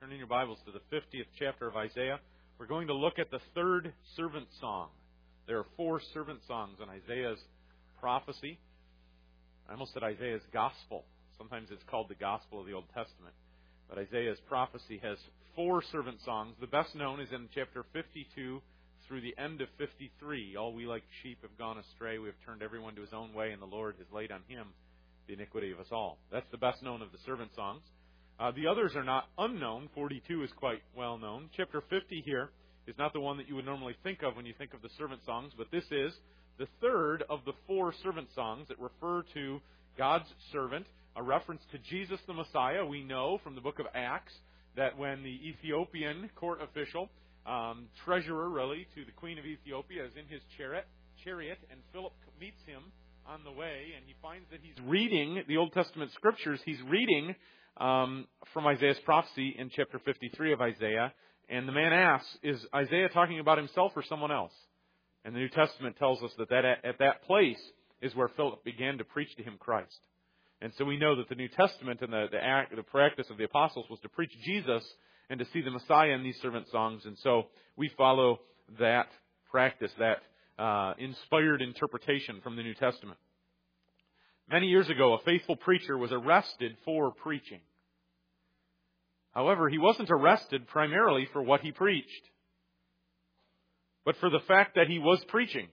Turning your Bibles to the 50th chapter of Isaiah, we're going to look at the third servant song. There are 4 servant songs in Isaiah's prophecy. I almost said Isaiah's gospel. Sometimes it's called the gospel of the Old Testament. But Isaiah's prophecy has 4 servant songs. The best known is in chapter 52 through the end of 53. All we like sheep have gone astray. We have turned everyone to his own way, and the Lord has laid on him the iniquity of us all. That's the best known of the servant songs. The others are not unknown. 42 is quite well known. Chapter 50 here is not the one that you would normally think of when you think of the servant songs, but this is the third of the 4 servant songs that refer to God's servant, a reference to Jesus the Messiah. We know from the book of Acts that when the Ethiopian court official, treasurer really, to the queen of Ethiopia is in his chariot, and Philip meets him on the way, and he finds that he's reading the Old Testament scriptures. He's reading from Isaiah's prophecy in chapter 53 of Isaiah. And the man asks, is Isaiah talking about himself or someone else? And the New Testament tells us that at that place is where Philip began to preach to him Christ. And so we know that the New Testament and the practice of the apostles was to preach Jesus and to see the Messiah in these servant songs. And so we follow that practice, that inspired interpretation from the New Testament. Many years ago, a faithful preacher was arrested for preaching. However, he wasn't arrested primarily for what he preached, but for the fact that he was preaching.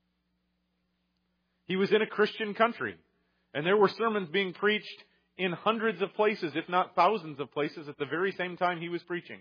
He was in a Christian country, and there were sermons being preached in hundreds of places, if not thousands of places, at the very same time he was preaching.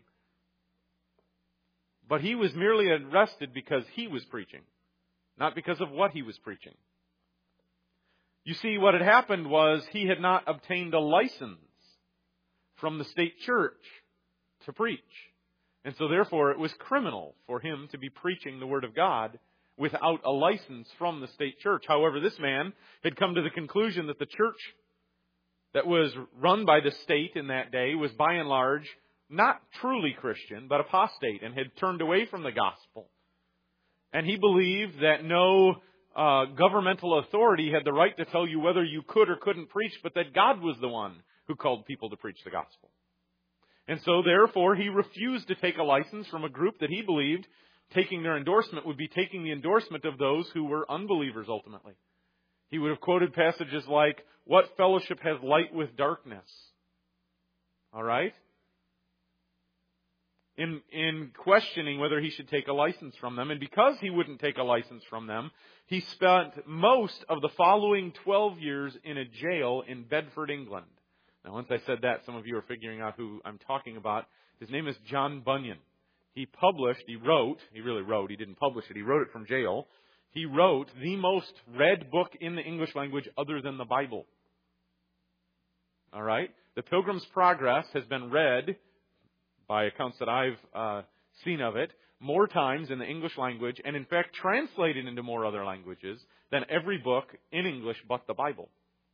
But he was merely arrested because he was preaching, not because of what he was preaching. You see, what had happened was he had not obtained a license from the state church to preach. And so therefore it was criminal for him to be preaching the Word of God without a license from the state church. However, this man had come to the conclusion that the church that was run by the state in that day was by and large not truly Christian, but apostate, and had turned away from the gospel. And he believed that no governmental authority had the right to tell you whether you could or couldn't preach, but that God was the one who called people to preach the gospel. And so, therefore, he refused to take a license from a group that he believed taking their endorsement would be taking the endorsement of those who were unbelievers ultimately. He would have quoted passages like, "What fellowship has light with darkness?" All right? In questioning whether he should take a license from them. And because he wouldn't take a license from them, he spent most of the following 12 years in a jail in Bedford, England. Now, once I said that, some of you are figuring out who I'm talking about. His name is John Bunyan. He wrote, he didn't publish it, he wrote it from jail. He wrote the most read book in the English language other than the Bible. All right? The Pilgrim's Progress has been read, by accounts that I've seen of it, more times in the English language, and in fact translated into more other languages than every book in English but the Bible.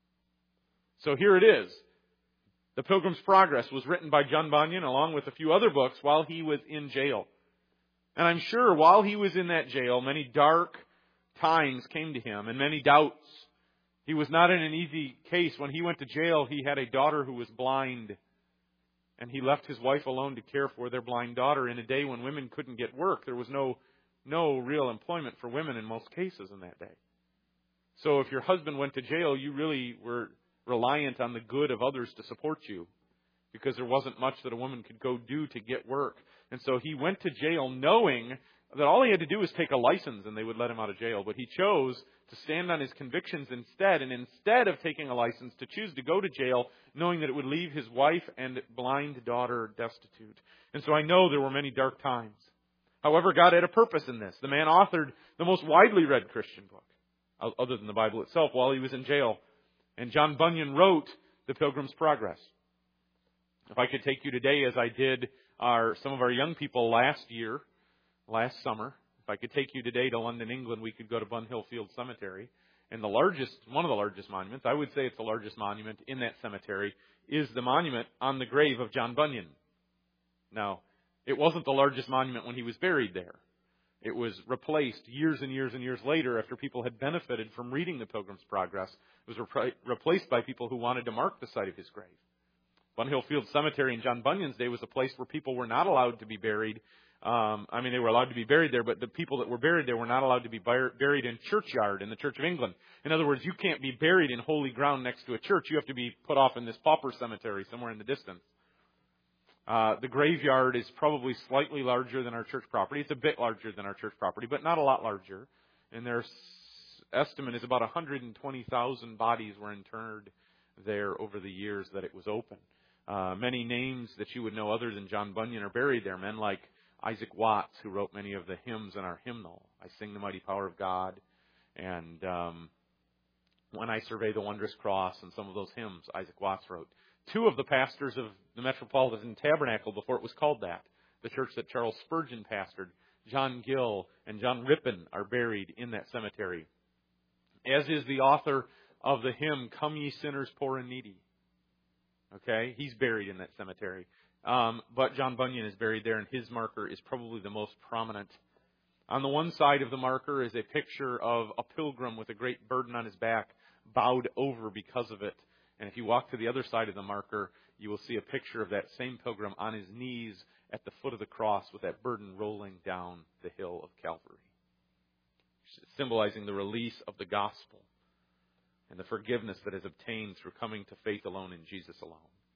So here it is. The Pilgrim's Progress was written by John Bunyan along with a few other books while he was in jail. And I'm sure while he was in that jail, many dark times came to him and many doubts. He was not in an easy case. When he went to jail, he had a daughter who was blind. And he left his wife alone to care for their blind daughter in a day when women couldn't get work. There was no real employment for women in most cases in that day. So if your husband went to jail, you really were reliant on the good of others to support you, because there wasn't much that a woman could go do to get work. And so he went to jail knowing that all he had to do was take a license and they would let him out of jail. But he chose to stand on his convictions instead, and instead of taking a license, to choose to go to jail, knowing that it would leave his wife and blind daughter destitute. And so I know there were many dark times. However, God had a purpose in this. The man authored the most widely read Christian book, other than the Bible itself, while he was in jail. And John Bunyan wrote The Pilgrim's Progress. If I could take you today, as I did some of our young people last summer, if I could take you today to London, England, we could go to Bunhill Field Cemetery. And one of the largest monuments, I would say it's the largest monument in that cemetery, is the monument on the grave of John Bunyan. Now, it wasn't the largest monument when he was buried there. It was replaced years and years and years later after people had benefited from reading the Pilgrim's Progress. It was replaced by people who wanted to mark the site of his grave. Bunhill Field Cemetery in John Bunyan's day was a place where people were not allowed to be buried. They were allowed to be buried there, but the people that were buried there were not allowed to be buried in churchyard in the Church of England. In other words, you can't be buried in holy ground next to a church. You have to be put off in this pauper cemetery somewhere in the distance. The graveyard is probably slightly larger than our church property. It's a bit larger than our church property, but not a lot larger. And their estimate is about 120,000 bodies were interred there over the years that it was open. Many names that you would know other than John Bunyan are buried there. Men like Isaac Watts, who wrote many of the hymns in our hymnal. I Sing the Mighty Power of God. And When I Survey the Wondrous Cross, and some of those hymns Isaac Watts wrote. Two of the pastors of the Metropolitan Tabernacle, before it was called that, the church that Charles Spurgeon pastored, John Gill and John Rippon, are buried in that cemetery. As is the author of the hymn, Come Ye Sinners Poor and Needy. Okay, he's buried in that cemetery. But John Bunyan is buried there, and his marker is probably the most prominent. On the one side of the marker is a picture of a pilgrim with a great burden on his back, bowed over because of it. And if you walk to the other side of the marker, you will see a picture of that same pilgrim on his knees at the foot of the cross with that burden rolling down the hill of Calvary, symbolizing the release of the gospel and the forgiveness that is obtained through coming to faith alone in Jesus alone.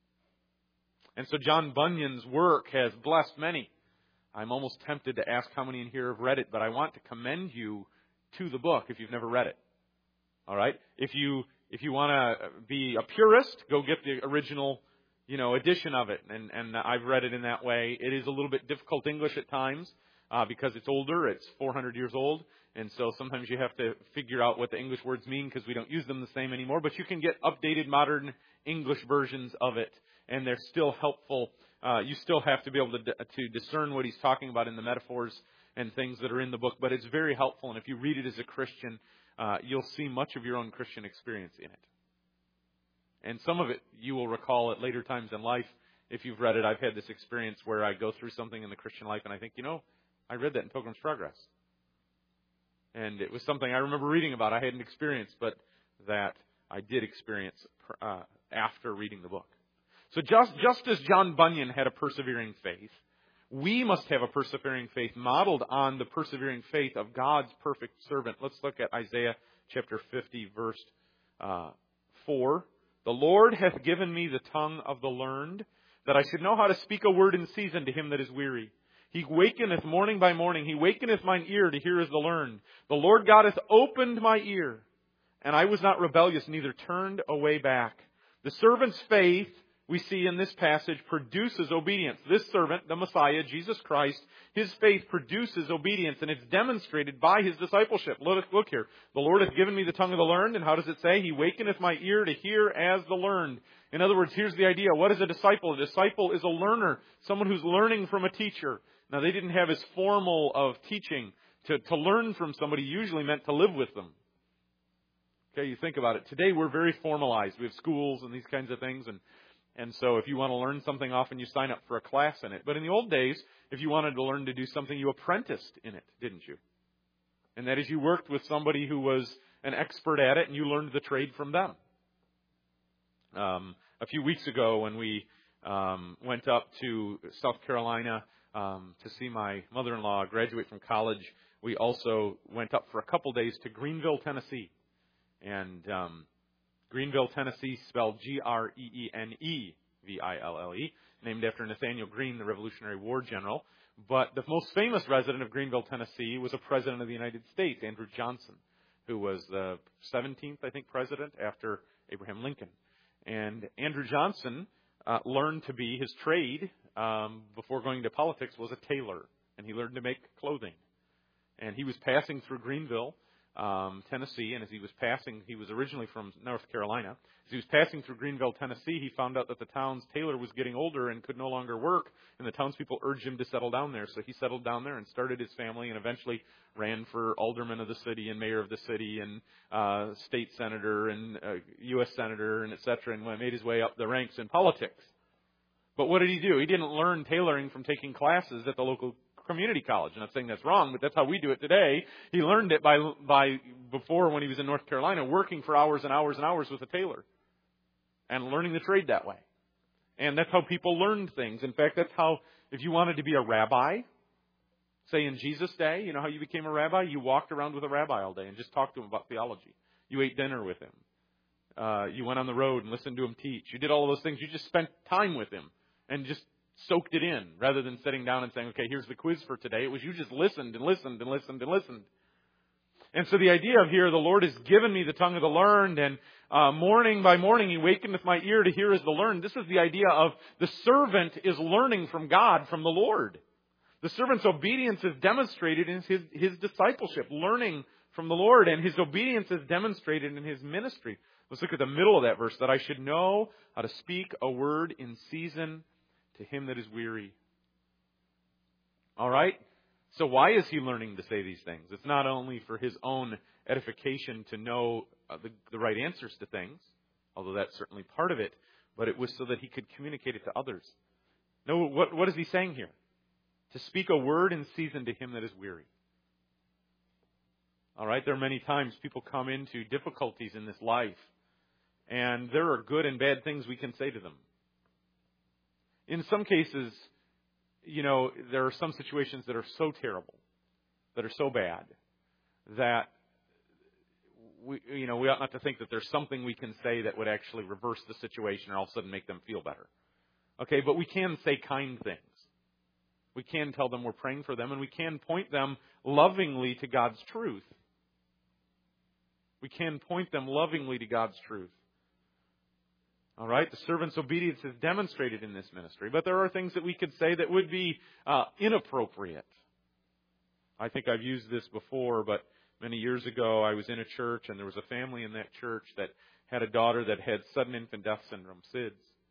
And so John Bunyan's work has blessed many. I'm almost tempted to ask how many in here have read it, but I want to commend you to the book if you've never read it. All right? If you want to be a purist, go get the original, edition of it. And I've read it in that way. It is a little bit difficult English at times because it's older. It's 400 years old. And so sometimes you have to figure out what the English words mean because we don't use them the same anymore. But you can get updated modern English versions of it, and they're still helpful. You still have to be able to discern what he's talking about in the metaphors and things that are in the book. But it's very helpful. And if you read it as a Christian, you'll see much of your own Christian experience in it. And some of it you will recall at later times in life. If you've read it, I've had this experience where I go through something in the Christian life and I think, I read that in Pilgrim's Progress. And it was something I remember reading about. I hadn't experienced, but that I did experience after reading the book. So just as John Bunyan had a persevering faith, we must have a persevering faith modeled on the persevering faith of God's perfect servant. Let's look at Isaiah chapter 50, verse 4. The Lord hath given me the tongue of the learned, that I should know how to speak a word in season to him that is weary. He wakeneth morning by morning. He wakeneth mine ear to hear as the learned. The Lord God hath opened my ear, and I was not rebellious, neither turned away back. The servant's faith, we see in this passage, produces obedience. This servant, the Messiah, Jesus Christ, his faith produces obedience, and it's demonstrated by his discipleship. Look here. The Lord hath given me the tongue of the learned, and how does it say? He wakeneth my ear to hear as the learned. In other words, here's the idea. What is a disciple? A disciple is a learner, someone who's learning from a teacher. Now, they didn't have as formal of teaching. To learn from somebody usually meant to live with them. Okay, you think about it. Today, we're very formalized. We have schools and these kinds of things, and so if you want to learn something, often you sign up for a class in it. But in the old days, if you wanted to learn to do something, you apprenticed in it, didn't you? And that is, you worked with somebody who was an expert at it, and you learned the trade from them. A few weeks ago, when we went up to South Carolina to see my mother-in-law graduate from college, we also went up for a couple days to Greenville, Tennessee. And Greenville, Tennessee, spelled Greeneville, named after Nathaniel Greene, the Revolutionary War general. But the most famous resident of Greenville, Tennessee, was a president of the United States, Andrew Johnson, who was the 17th, I think, president after Abraham Lincoln. And Andrew Johnson learned to be his trade before going to politics was a tailor, and he learned to make clothing. And he was passing through Greenville, Tennessee, and as he was passing, he was originally from North Carolina. As he was passing through Greenville, Tennessee, he found out that the town's tailor was getting older and could no longer work, and the townspeople urged him to settle down there. So he settled down there and started his family, and eventually ran for alderman of the city and mayor of the city and state senator and U.S. senator and et cetera, and made his way up the ranks in politics. But what did he do? He didn't learn tailoring from taking classes at the local community college. I'm not saying that's wrong, but that's how we do it today. He learned it by before, when he was in North Carolina, working for hours and hours and hours with a tailor and learning the trade that way. And that's how people learned things. In fact, that's how, if you wanted to be a rabbi, say in Jesus' day, you know how you became a rabbi? You walked around with a rabbi all day and just talked to him about theology. You ate dinner with him. You went on the road and listened to him teach. You did all of those things. You just spent time with him and just soaked it in rather than sitting down and saying, okay, here's the quiz for today. It was you just listened and listened and listened and listened. And so the idea of here, the Lord has given me the tongue of the learned, and morning by morning He wakeneth my ear to hear as the learned. This is the idea of the servant is learning from God, from the Lord. The servant's obedience is demonstrated in his discipleship, learning from the Lord, and his obedience is demonstrated in his ministry. Let's look at the middle of that verse, that I should know how to speak a word in season to him that is weary. All right? So why is he learning to say these things? It's not only for his own edification to know the right answers to things, although that's certainly part of it, but it was so that he could communicate it to others. No, what is he saying here? To speak a word in season to him that is weary. All right, there are many times people come into difficulties in this life, and there are good and bad things we can say to them. In some cases, you know, there are some situations that are so terrible, that are so bad, that we ought not to think that there's something we can say that would actually reverse the situation or all of a sudden make them feel better. Okay, but we can say kind things. We can tell them we're praying for them, and we can point them lovingly to God's truth. We can point them lovingly to God's truth. All right, the servant's obedience is demonstrated in this ministry, but there are things that we could say that would be inappropriate. I think I've used this before, but many years ago I was in a church, and there was a family in that church that had a daughter that had sudden infant death syndrome, SIDS.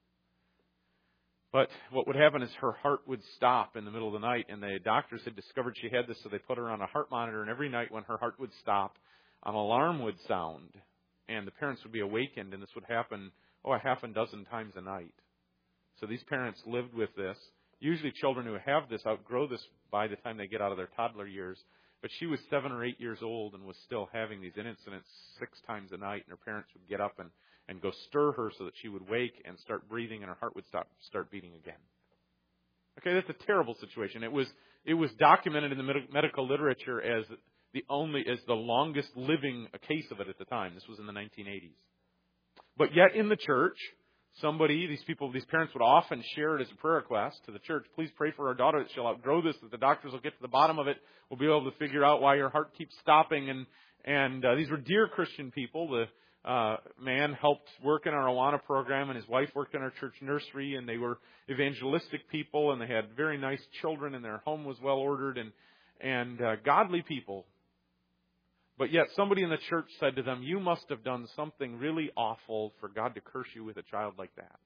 But what would happen is her heart would stop in the middle of the night, and the doctors had discovered she had this, so they put her on a heart monitor, and every night when her heart would stop, an alarm would sound, and the parents would be awakened, and this would happen, a half a dozen times a night. So these parents lived with this. Usually children who have this outgrow this by the time they get out of their toddler years. But she was 7 or 8 years old and was still having these incidents 6 times a night, and her parents would get up and go stir her so that she would wake and start breathing, and her heart would start beating again. Okay, that's a terrible situation. It was documented in the medical literature as the longest living case of it at the time. This was in the 1980s. But yet in the church, these parents would often share it as a prayer request to the church. Please pray for our daughter that she'll outgrow this, that the doctors will get to the bottom of it. We'll be able to figure out why her heart keeps stopping. And these were dear Christian people. The man helped work in our Awana program, and his wife worked in our church nursery, and they were evangelistic people, and they had very nice children, and their home was well ordered, and godly people. But yet somebody in the church said to them, you must have done something really awful for God to curse you with a child like that.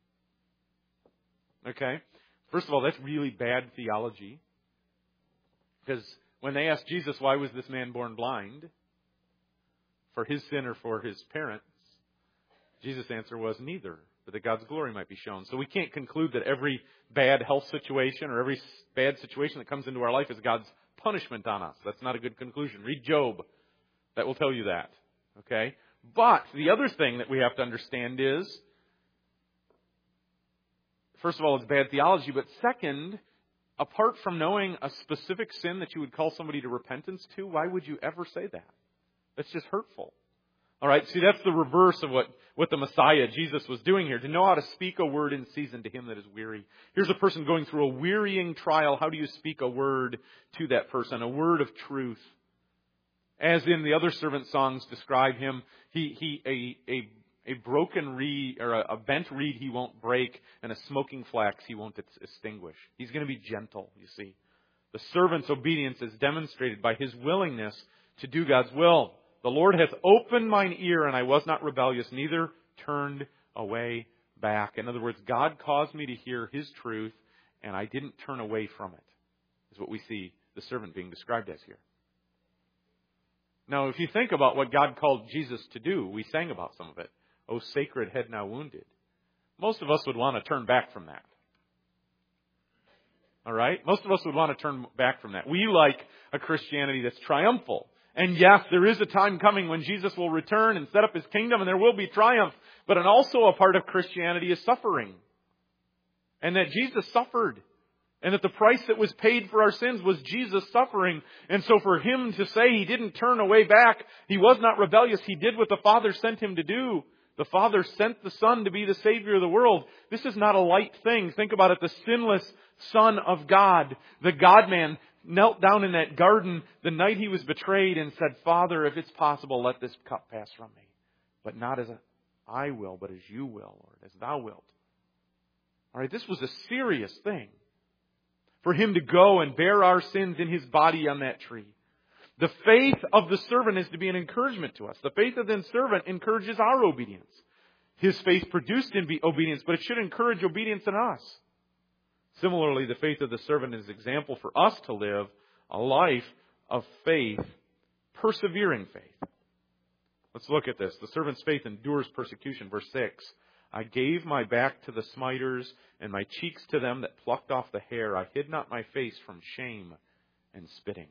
Okay? First of all, that's really bad theology. Because when they asked Jesus, why was this man born blind? For his sin or for his parents? Jesus' answer was neither, but that God's glory might be shown. So we can't conclude that every bad health situation or every bad situation that comes into our life is God's punishment on us. That's not a good conclusion. Read Job. That will tell you that. Okay? But the other thing that we have to understand is, first of all, it's bad theology, but second, apart from knowing a specific sin that you would call somebody to repentance to, why would you ever say that? That's just hurtful. All right, see, that's the reverse of what the Messiah, Jesus, was doing here. To know how to speak a word in season to him that is weary. Here's a person going through a wearying trial. How do you speak a word to that person? A word of truth. As in the other servant songs describe him, a broken reed or a bent reed he won't break, and a smoking flax he won't extinguish. He's going to be gentle, you see. The servant's obedience is demonstrated by his willingness to do God's will. The Lord hath opened mine ear, and I was not rebellious, neither turned away back. In other words, God caused me to hear his truth, and I didn't turn away from it, is what we see the servant being described as here. Now, if you think about what God called Jesus to do, we sang about some of it. O sacred head now wounded. Most of us would want to turn back from that. All right? Most of us would want to turn back from that. We like a Christianity that's triumphal. And yes, there is a time coming when Jesus will return and set up his kingdom, and there will be triumph. But also a part of Christianity is suffering. And that Jesus suffered. And that the price that was paid for our sins was Jesus suffering. And so for Him to say He didn't turn away back, He was not rebellious, He did what the Father sent Him to do. The Father sent the Son to be the Savior of the world. This is not a light thing. Think about it. The sinless Son of God, the God-man, knelt down in that garden the night He was betrayed and said, Father, if it's possible, let this cup pass from me. But not as I will, but as You will, Lord, as Thou wilt. All right, this was a serious thing. For Him to go and bear our sins in His body on that tree. The faith of the servant is to be an encouragement to us. The faith of the servant encourages our obedience. His faith produced in obedience, but it should encourage obedience in us. Similarly, the faith of the servant is an example for us to live a life of faith, persevering faith. Let's look at this. The servant's faith endures persecution. Verse 6. I gave my back to the smiters and my cheeks to them that plucked off the hair. I hid not my face from shame and spitting.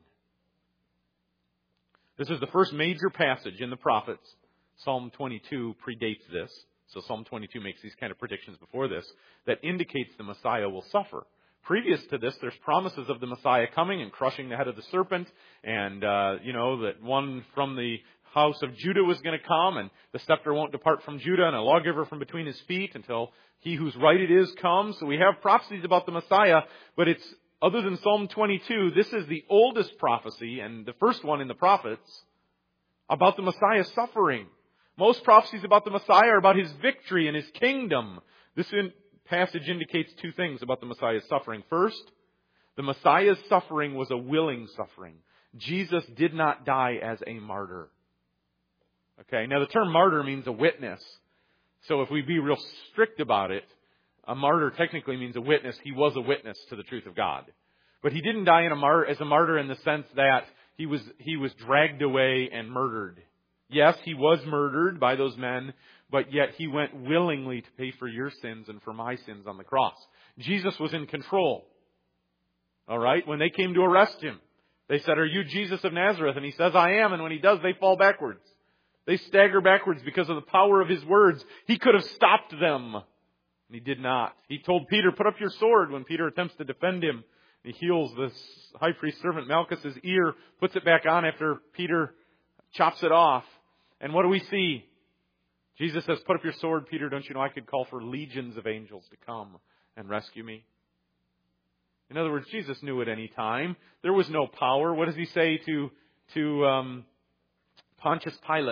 This is the first major passage in the prophets. Psalm 22 predates this. So Psalm 22 makes these kind of predictions before this that indicates the Messiah will suffer. Previous to this, there's promises of the Messiah coming and crushing the head of the serpent. And, that one from the house of Judah was going to come, and the scepter won't depart from Judah, and a lawgiver from between his feet until he whose right it is comes. So we have prophecies about the Messiah, but it's, other than Psalm 22, this is the oldest prophecy, and the first one in the prophets, about the Messiah suffering. Most prophecies about the Messiah are about His victory and His kingdom. This passage indicates two things about the Messiah's suffering. First, the Messiah's suffering was a willing suffering. Jesus did not die as a martyr. Okay, now the term martyr means a witness. So if we be real strict about it, a martyr technically means a witness. He was a witness to the truth of God. But He didn't die as a martyr in the sense that he was dragged away and murdered. Yes, He was murdered by those men, but yet He went willingly to pay for your sins and for my sins on the cross. Jesus was in control. All right, when they came to arrest Him, they said, "Are you Jesus of Nazareth?" And He says, "I am." And when He does, they fall backwards. They stagger backwards because of the power of His words. He could have stopped them. And He did not. He told Peter, "Put up your sword," when Peter attempts to defend Him. He heals this high priest servant Malchus' ear, puts it back on after Peter chops it off. And what do we see? Jesus says, "Put up your sword, Peter. Don't you know I could call for legions of angels to come and rescue me?" In other words, Jesus knew at any time. There was no power. What does He say to Pontius Pilate?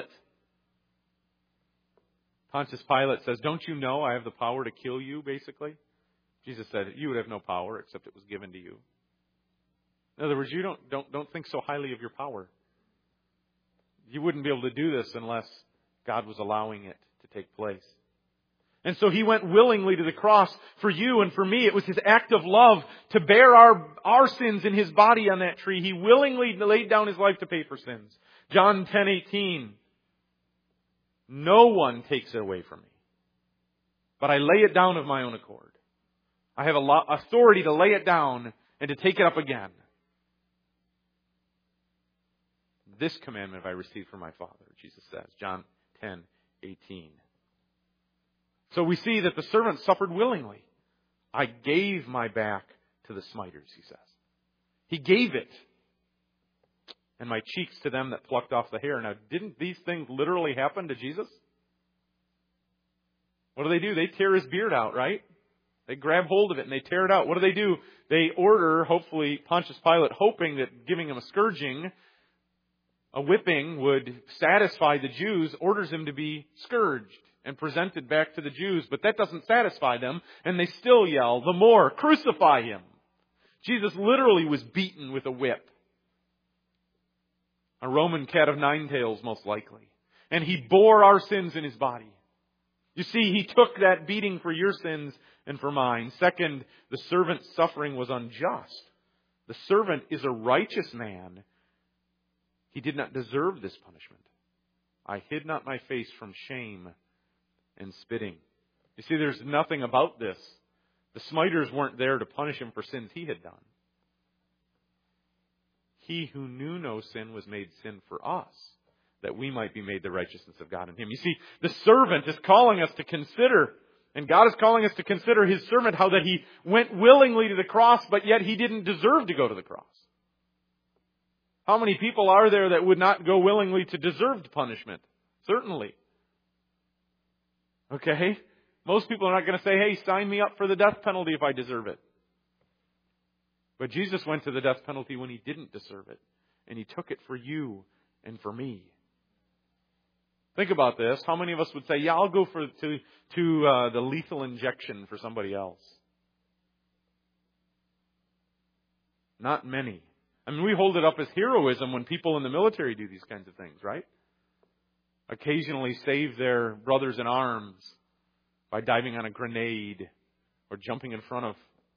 Pontius Pilate says, "Don't you know I have the power to kill you," basically? Jesus said, "You would have no power except it was given to you." In other words, you don't think so highly of your power. You wouldn't be able to do this unless God was allowing it to take place. And so He went willingly to the cross for you and for me. It was His act of love to bear our sins in His body on that tree. He willingly laid down His life to pay for sins. John 10:18. No one takes it away from me, but I lay it down of my own accord. I have authority to lay it down and to take it up again. This commandment have I received from my Father, Jesus says. John 10:18. So we see that the servant suffered willingly. I gave my back to the smiters, He says. He gave it. And my cheeks to them that plucked off the hair. Now, didn't these things literally happen to Jesus? What do? They tear His beard out, right? They grab hold of it and they tear it out. What do? They order, hopefully, Pontius Pilate, hoping that giving Him a scourging, a whipping, would satisfy the Jews, orders Him to be scourged and presented back to the Jews. But that doesn't satisfy them, and they still yell, "The more, crucify Him." Jesus literally was beaten with a whip. A Roman cat of nine tails, most likely. And He bore our sins in His body. You see, He took that beating for your sins and for mine. Second, the servant's suffering was unjust. The servant is a righteous man. He did not deserve this punishment. I hid not my face from shame and spitting. You see, there's nothing about this. The smiters weren't there to punish Him for sins He had done. He who knew no sin was made sin for us, that we might be made the righteousness of God in Him. You see, the servant is calling us to consider And God is calling us to consider His servant, how that he went willingly to the cross, but yet he didn't deserve to go to the cross. How many people are there that would not go willingly to deserved punishment? Certainly. Okay? Most people are not going to say, hey, sign me up for the death penalty if I deserve it. But Jesus went to the death penalty when He didn't deserve it. And He took it for you and for me. Think about this. How many of us would say, yeah, I'll go to the lethal injection for somebody else? Not many. I mean, we hold it up as heroism when people in the military do these kinds of things, right? Occasionally save their brothers in arms by diving on a grenade or jumping in front of,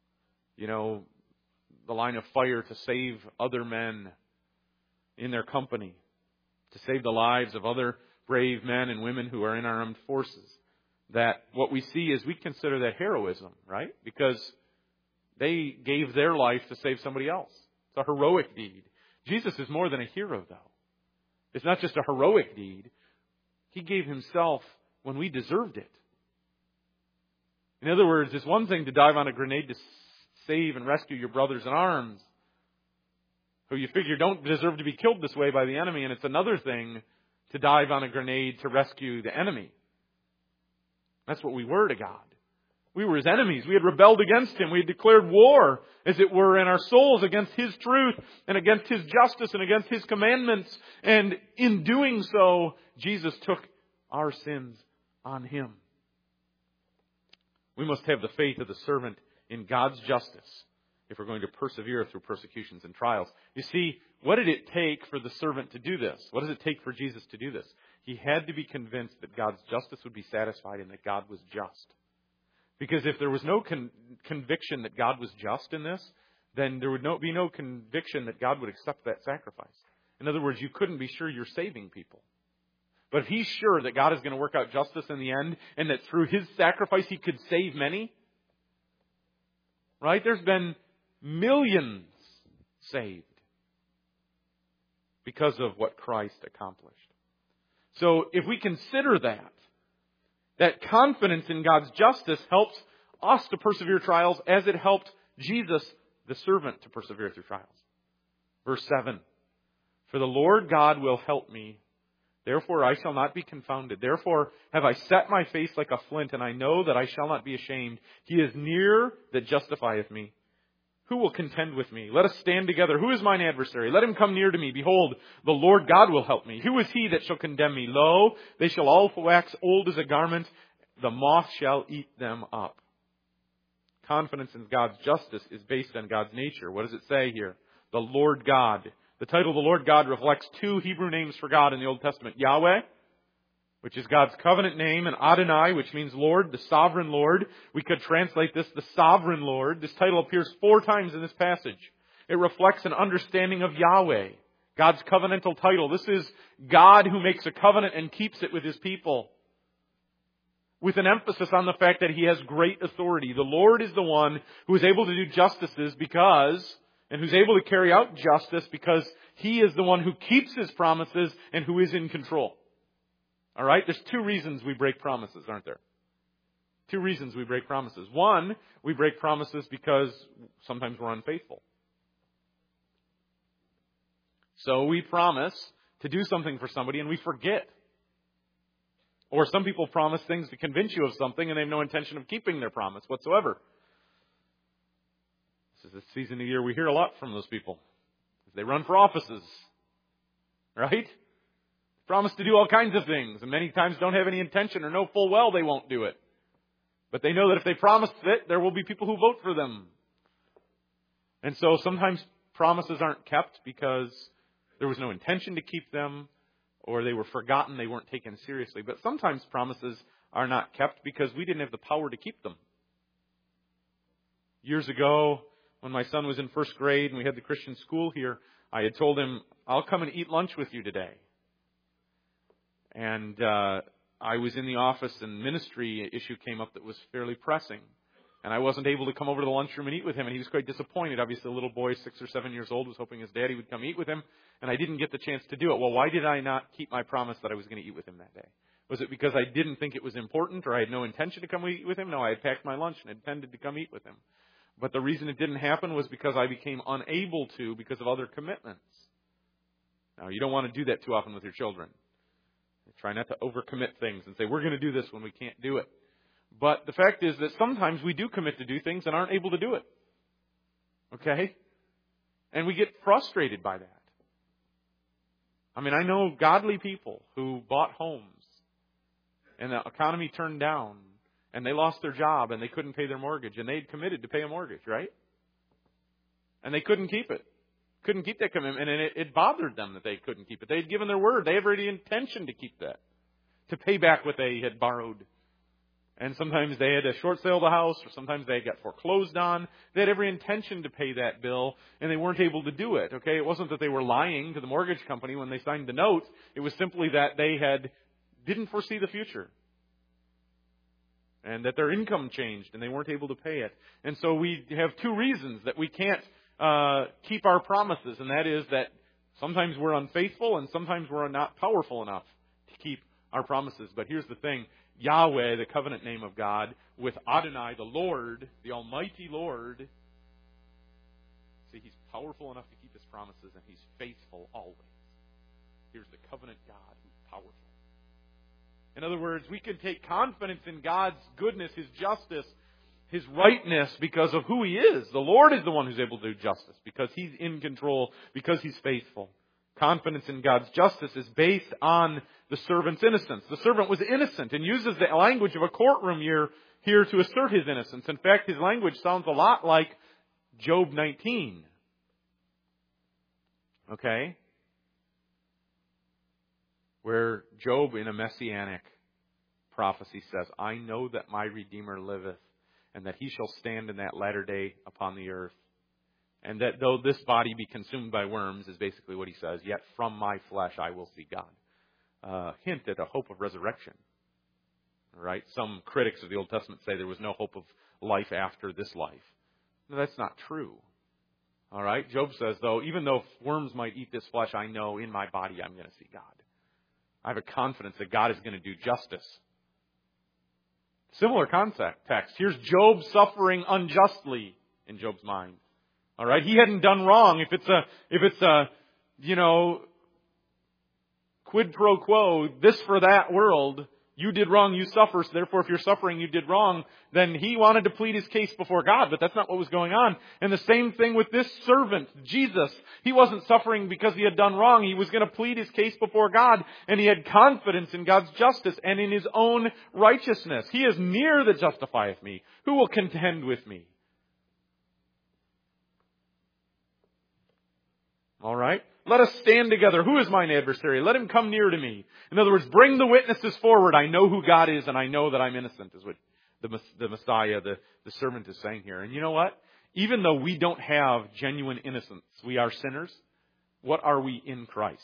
the line of fire to save other men in their company, to save the lives of other brave men and women who are in our armed forces. That what we see is we consider that heroism, right? Because they gave their life to save somebody else. It's a heroic deed. Jesus is more than a hero, though. It's not just a heroic deed. He gave Himself when we deserved it. In other words, it's one thing to dive on a grenade to save and rescue your brothers in arms, who you figure don't deserve to be killed this way by the enemy, and it's another thing to dive on a grenade to rescue the enemy. That's what we were to God. We were His enemies. We had rebelled against Him. We had declared war, as it were, in our souls against His truth and against His justice and against His commandments. And in doing so, Jesus took our sins on Him. We must have the faith of the servant in God's justice if we're going to persevere through persecutions and trials. You see, what did it take for the servant to do this? What does it take for Jesus to do this? He had to be convinced that God's justice would be satisfied and that God was just. Because if there was no conviction that God was just in this, then there would be no conviction that God would accept that sacrifice. In other words, you couldn't be sure you're saving people. But if He's sure that God is going to work out justice in the end and that through His sacrifice He could save many, right? There's been millions saved because of what Christ accomplished. So if we consider that confidence in God's justice helps us to persevere trials as it helped Jesus, the servant, to persevere through trials. Verse 7, for the Lord God will help me. Therefore I shall not be confounded. Therefore have I set my face like a flint, and I know that I shall not be ashamed. He is near that justifieth me. Who will contend with me? Let us stand together. Who is mine adversary? Let him come near to me. Behold, the Lord God will help me. Who is he that shall condemn me? Lo, they shall all wax old as a garment. The moth shall eat them up. Confidence in God's justice is based on God's nature. What does it say here? The Lord God. The title, the Lord God, reflects two Hebrew names for God in the Old Testament. Yahweh, which is God's covenant name, and Adonai, which means Lord, the sovereign Lord. We could translate this, the sovereign Lord. This title appears 4 times in this passage. It reflects an understanding of Yahweh, God's covenantal title. This is God who makes a covenant and keeps it with His people, with an emphasis on the fact that He has great authority. The Lord is the one who is able to do justices and who's able to carry out justice because He is the one who keeps His promises and who is in control. All right? There's 2 reasons we break promises, aren't there? 2 reasons we break promises. One, we break promises because sometimes we're unfaithful. So we promise to do something for somebody and we forget. Or some people promise things to convince you of something and they have no intention of keeping their promise whatsoever. This is the season of the year we hear a lot from those people. They run for offices. Right? Promise to do all kinds of things, and many times don't have any intention or know full well they won't do it. But they know that if they promise it, there will be people who vote for them. And so sometimes promises aren't kept because there was no intention to keep them, or they were forgotten, they weren't taken seriously. But sometimes promises are not kept because we didn't have the power to keep them. Years ago, when my son was in first grade and we had the Christian school here, I had told him, I'll come and eat lunch with you today. And I was in the office and ministry issue came up that was fairly pressing. And I wasn't able to come over to the lunchroom and eat with him, and he was quite disappointed. Obviously, a little boy, 6 or 7 years old, was hoping his daddy would come eat with him, and I didn't get the chance to do it. Well, why did I not keep my promise that I was going to eat with him that day? Was it because I didn't think it was important, or I had no intention to come eat with him? No, I had packed my lunch and intended to come eat with him. But the reason it didn't happen was because I became unable to because of other commitments. Now, you don't want to do that too often with your children. Try not to overcommit things and say, we're going to do this when we can't do it. But the fact is that sometimes we do commit to do things and aren't able to do it. Okay? And we get frustrated by that. I mean, I know godly people who bought homes and the economy turned down and they lost their job and they couldn't pay their mortgage and they'd committed to pay a mortgage, right? And they couldn't keep it. Couldn't keep that commitment, and it bothered them that they couldn't keep it. They had given their word. They had every intention to keep that, to pay back what they had borrowed. And sometimes they had to short sale the house, or sometimes they got foreclosed on. They had every intention to pay that bill, and they weren't able to do it. Okay, it wasn't that they were lying to the mortgage company when they signed the note. It was simply that they didn't foresee the future, and that their income changed, and they weren't able to pay it. And so we have two reasons that we can't keep our promises, and that is that sometimes we're unfaithful and sometimes we're not powerful enough to keep our promises. But here's the thing. Yahweh, the covenant name of God, with Adonai, the Lord, the Almighty Lord, see, He's powerful enough to keep His promises, and He's faithful always. Here's the covenant God who's powerful. In other words, we can take confidence in God's goodness, His justice, His rightness because of who He is. The Lord is the one who's able to do justice because He's in control, because He's faithful. Confidence in God's justice is based on the servant's innocence. The servant was innocent and uses the language of a courtroom here to assert his innocence. In fact, his language sounds a lot like Job 19. Okay? Where Job, in a messianic prophecy, says, I know that my Redeemer liveth, and that He shall stand in that latter day upon the earth. And that though this body be consumed by worms, is basically what he says, yet from my flesh I will see God. Hint at a hope of resurrection. Right? Some critics of the Old Testament say there was no hope of life after this life. No, that's not true. All right? Job says, though, even though worms might eat this flesh, I know in my body I'm going to see God. I have a confidence that God is going to do justice. Similar text. Here's Job suffering unjustly in Job's mind. All right, he hadn't done wrong. If it's a quid pro quo, this for that world, you did wrong, you suffer. So therefore, if you're suffering, you did wrong. Then he wanted to plead his case before God, but that's not what was going on. And the same thing with this servant, Jesus. He wasn't suffering because he had done wrong. He was going to plead his case before God, and he had confidence in God's justice and in his own righteousness. He is near that justifieth me. Who will contend with me? All right? Let us stand together. Who is mine adversary? Let him come near to me. In other words, bring the witnesses forward. I know who God is, and I know that I'm innocent, is what the Messiah, the servant, is saying here. And you know what? Even though we don't have genuine innocence, we are sinners, what are we in Christ?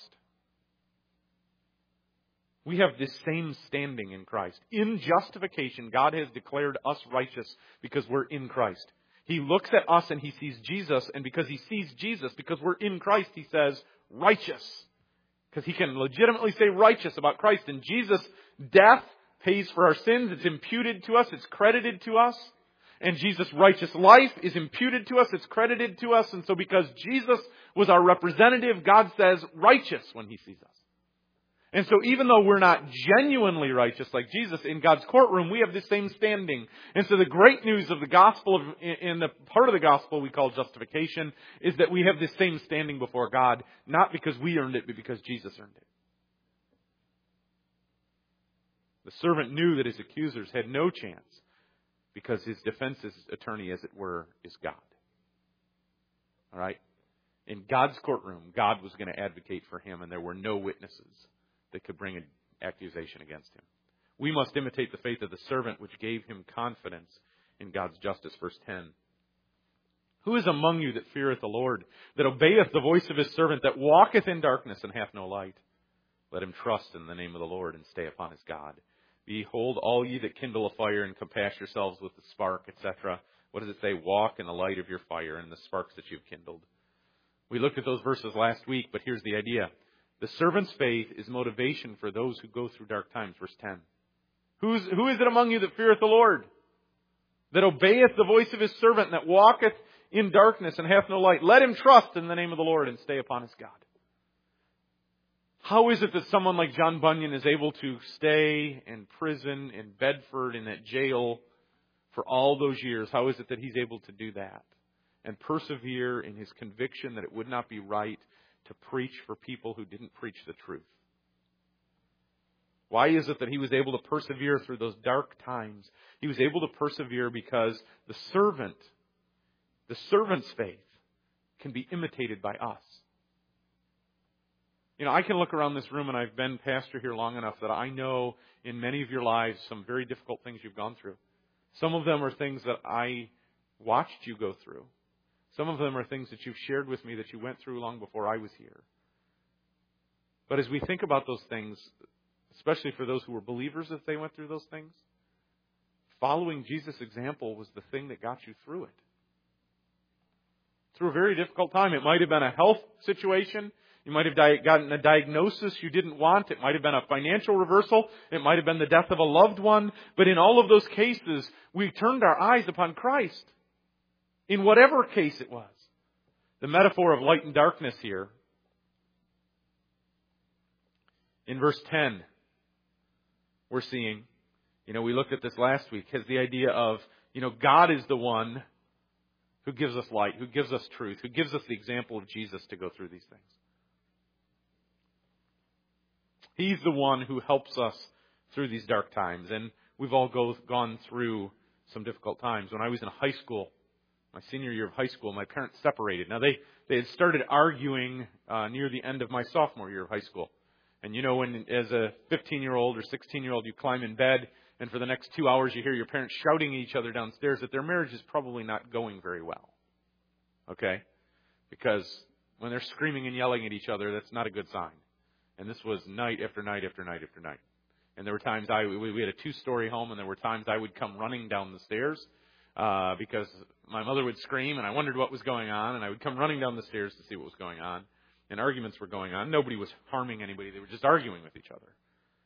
We have this same standing in Christ. In justification, God has declared us righteous because we're in Christ. He looks at us and He sees Jesus, and because He sees Jesus, because we're in Christ, He says, righteous. Because He can legitimately say righteous about Christ. And Jesus' death pays for our sins. It's imputed to us. It's credited to us. And Jesus' righteous life is imputed to us. It's credited to us. And so because Jesus was our representative, God says righteous when He sees us. And so even though we're not genuinely righteous like Jesus, in God's courtroom, we have the same standing. And so the great news of the gospel, in the part of the gospel we call justification, is that we have the same standing before God, not because we earned it, but because Jesus earned it. The servant knew that his accusers had no chance because his defense's attorney, as it were, is God. All right? In God's courtroom, God was going to advocate for him, and there were no witnesses that could bring an accusation against him. We must imitate the faith of the servant, which gave him confidence in God's justice. Verse 10. Who is among you that feareth the Lord, that obeyeth the voice of his servant, that walketh in darkness and hath no light? Let him trust in the name of the Lord and stay upon his God. Behold, all ye that kindle a fire and compass yourselves with the spark, etc. What does it say? Walk in the light of your fire and the sparks that you've kindled. We looked at those verses last week, but here's the idea. The servant's faith is motivation for those who go through dark times. Verse 10. Who is it among you that feareth the Lord? That obeyeth the voice of his servant, and that walketh in darkness and hath no light? Let him trust in the name of the Lord and stay upon his God. How is it that someone like John Bunyan is able to stay in prison in Bedford in that jail for all those years? How is it that he's able to do that and persevere in his conviction that it would not be right to preach for people who didn't preach the truth? Why is it that he was able to persevere through those dark times? He was able to persevere because the servant's faith can be imitated by us. You know, I can look around this room, and I've been pastor here long enough that I know in many of your lives some very difficult things you've gone through. Some of them are things that I watched you go through. Some of them are things that you've shared with me that you went through long before I was here. But as we think about those things, especially for those who were believers as they went through those things, following Jesus' example was the thing that got you through it. Through a very difficult time. It might have been a health situation. You might have gotten a diagnosis you didn't want. It might have been a financial reversal. It might have been the death of a loved one. But in all of those cases, we turned our eyes upon Christ. In whatever case it was. The metaphor of light and darkness here. In verse 10, we're seeing, we looked at this last week, has the idea of, God is the one who gives us light, who gives us truth, who gives us the example of Jesus to go through these things. He's the one who helps us through these dark times. And we've all gone through some difficult times. When I was in high school, my senior year of high school, my parents separated. Now, they had started arguing near the end of my sophomore year of high school. And when as a 15-year-old or 16-year-old, you climb in bed, and for the next 2 hours you hear your parents shouting at each other downstairs that their marriage is probably not going very well. Okay? Because when they're screaming and yelling at each other, that's not a good sign. And this was night after night after night after night. And there were times we had a 2-story home, and there were times I would come running down the stairs because my mother would scream, and I wondered what was going on, and I would come running down the stairs to see what was going on. And arguments were going on. Nobody was harming anybody. They were just arguing with each other.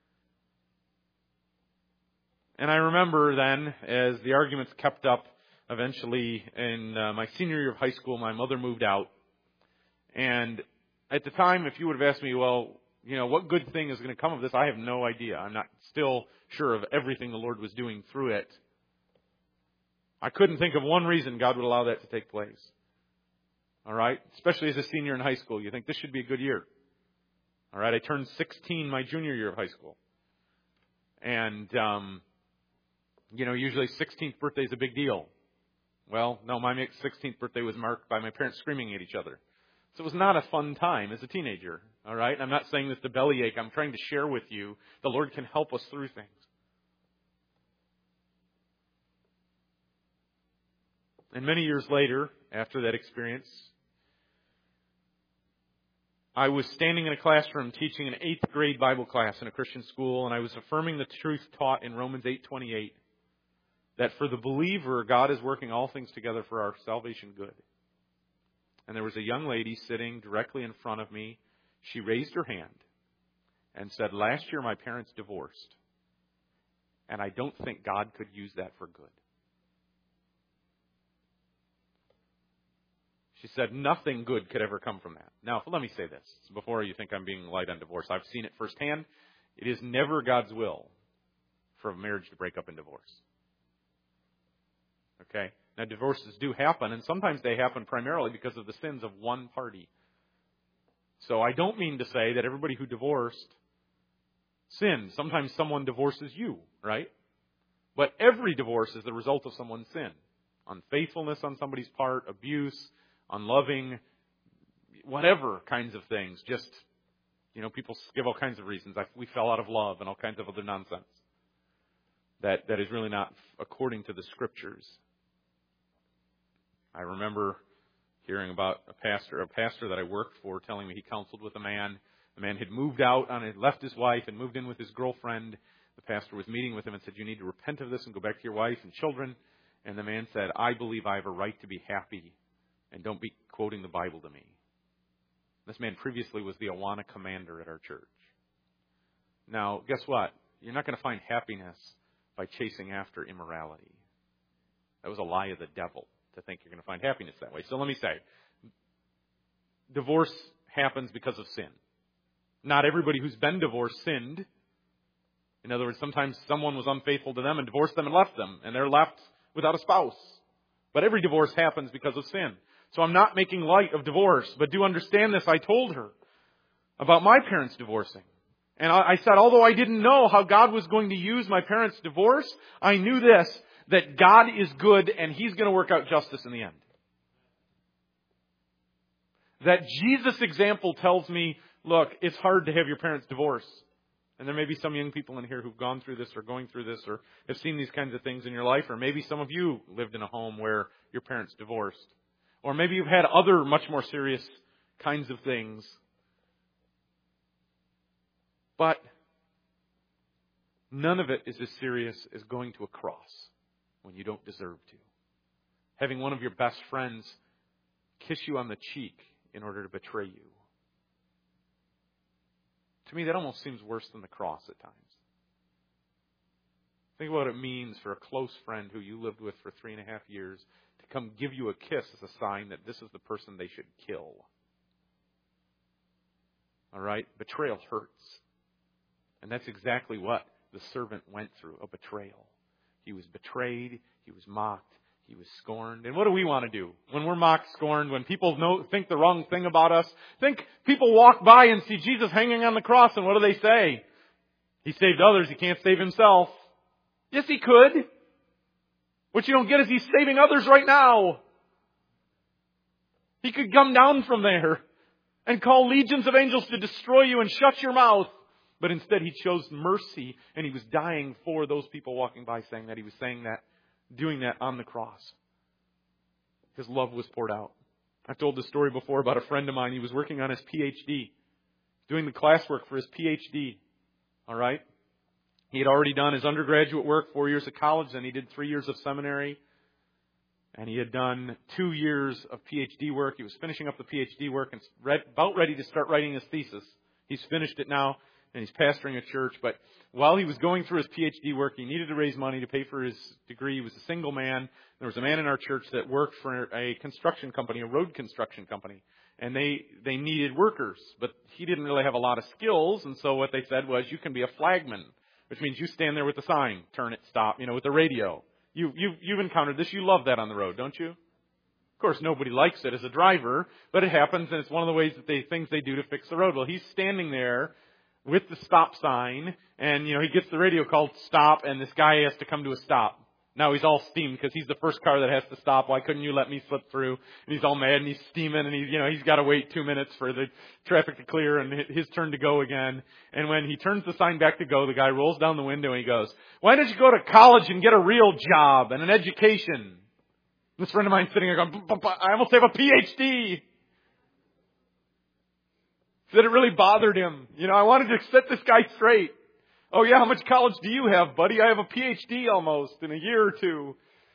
And I remember then, as the arguments kept up, eventually in my senior year of high school, my mother moved out. And at the time, if you would have asked me, well, what good thing is going to come of this? I have no idea. I'm not still sure of everything the Lord was doing through it. I couldn't think of one reason God would allow that to take place. All right? Especially as a senior in high school, you think this should be a good year. All right? I turned 16 my junior year of high school. And, usually 16th birthday is a big deal. Well, no, my 16th birthday was marked by my parents screaming at each other. So it was not a fun time as a teenager. All right? I'm not saying this to bellyache. I'm trying to share with you the Lord can help us through things. And many years later, after that experience, I was standing in a classroom teaching an 8th grade Bible class in a Christian school, and I was affirming the truth taught in Romans 8:28, that for the believer, God is working all things together for our salvation good. And there was a young lady sitting directly in front of me. She raised her hand and said, "Last year my parents divorced, and I don't think God could use that for good." She said nothing good could ever come from that. Now, let me say this before you think I'm being light on divorce. I've seen it firsthand. It is never God's will for a marriage to break up in divorce. Okay? Now, divorces do happen, and sometimes they happen primarily because of the sins of one party. So I don't mean to say that everybody who divorced sinned. Sometimes someone divorces you, right? But every divorce is the result of someone's sin. Unfaithfulness on somebody's part, abuse, unloving, whatever kinds of things. Just, people give all kinds of reasons. We fell out of love and all kinds of other nonsense. That is really not according to the Scriptures. I remember hearing about a pastor that I worked for telling me he counseled with a man. The man had moved out, had left his wife and moved in with his girlfriend. the pastor was meeting with him and said, you need to repent of this and go back to your wife and children. And the man said, I believe I have a right to be happy, and don't be quoting the Bible to me. This man previously was the Awana commander at our church. Now, guess what? You're not going to find happiness by chasing after immorality. That was a lie of the devil to think you're going to find happiness that way. So let me say, divorce happens because of sin. Not everybody who's been divorced sinned. In other words, sometimes someone was unfaithful to them and divorced them and left them, and they're left without a spouse. But every divorce happens because of sin. So I'm not making light of divorce, but do understand this. I told her about my parents divorcing. And I said, although I didn't know how God was going to use my parents' divorce, I knew this, that God is good and He's going to work out justice in the end. That Jesus' example tells me, look, it's hard to have your parents divorce. And there may be some young people in here who've gone through this or going through this or have seen these kinds of things in your life. Or maybe some of you lived in a home where your parents divorced. Or maybe you've had other much more serious kinds of things. But none of it is as serious as going to a cross when you don't deserve to. Having one of your best friends kiss you on the cheek in order to betray you. To me, that almost seems worse than the cross at times. Think about what it means for a close friend who you lived with for 3.5 years to come give you a kiss as a sign that this is the person they should kill. All right? Betrayal hurts. And that's exactly what the servant went through, a betrayal. He was betrayed, he was mocked, he was scorned. And what do we want to do when we're mocked, scorned, when people think the wrong thing about us? Think people walk by and see Jesus hanging on the cross, and what do they say? He saved others, He can't save Himself. Yes, He could. What you don't get is He's saving others right now. He could come down from there and call legions of angels to destroy you and shut your mouth. But instead He chose mercy, and He was dying for those people walking by, saying that He was doing that on the cross. His love was poured out. I've told this story before about a friend of mine. He was working on his PhD, doing the classwork for his PhD. All right? He had already done his undergraduate work, 4 years of college, then he did 3 years of seminary. And he had done 2 years of PhD work. He was finishing up the PhD work and about ready to start writing his thesis. He's finished it now. And he's pastoring a church. But while he was going through his PhD work, he needed to raise money to pay for his degree. He was a single man. There was a man in our church that worked for a construction company, a road construction company. And they needed workers. But he didn't really have a lot of skills. And so what they said was, you can be a flagman, which means you stand there with the sign, turn it, stop, with the radio. You've encountered this. You love that on the road, don't you? Of course, nobody likes it as a driver, but it happens, and it's one of the ways that things they do to fix the road. Well, he's standing there with the stop sign, and, he gets the radio called stop, and this guy has to come to a stop. Now he's all steamed because he's the first car that has to stop. Why couldn't you let me slip through? And he's all mad, and he's steaming, and he's got to wait 2 minutes for the traffic to clear and his turn to go again. And when he turns the sign back to go, the guy rolls down the window and he goes, why don't you go to college and get a real job and an education? This friend of mine sitting there going, I almost have a PhD. Said it really bothered him. I wanted to set this guy straight. Oh yeah, how much college do you have, buddy? I have a PhD almost in a year or two.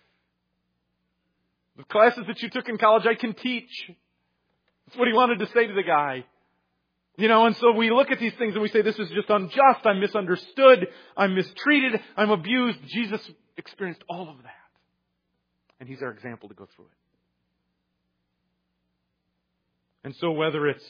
The classes that you took in college, I can teach. That's what he wanted to say to the guy. And so we look at these things and we say, this is just unjust. I'm misunderstood. I'm mistreated. I'm abused. Jesus experienced all of that. And He's our example to go through it. And so whether it's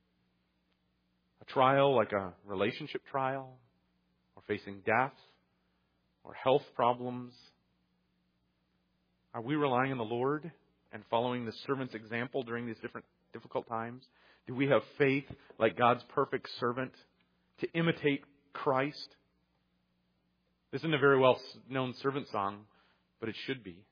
a trial like a relationship trial, or facing death, or health problems, are we relying on the Lord and following the servant's example during these difficult times? Do we have faith like God's perfect servant to imitate Christ? This isn't a very well-known servant song, but it should be.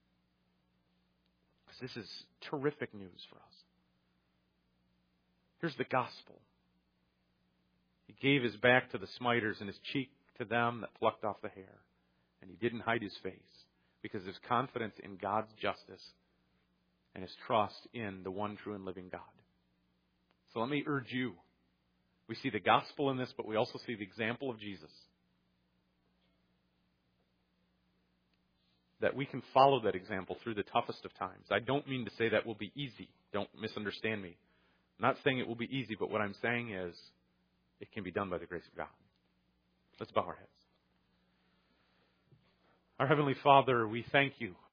Because this is terrific news for us. Here's the gospel. He gave His back to the smiters and His cheek to them that plucked off the hair. And He didn't hide His face because of His confidence in God's justice and His trust in the one true and living God. So let me urge you. We see the gospel in this, but we also see the example of Jesus. that we can follow that example through the toughest of times. I don't mean to say that will be easy. Don't misunderstand me. I'm not saying it will be easy, but what I'm saying is it can be done by the grace of God. Let's bow our heads. Our Heavenly Father, we thank you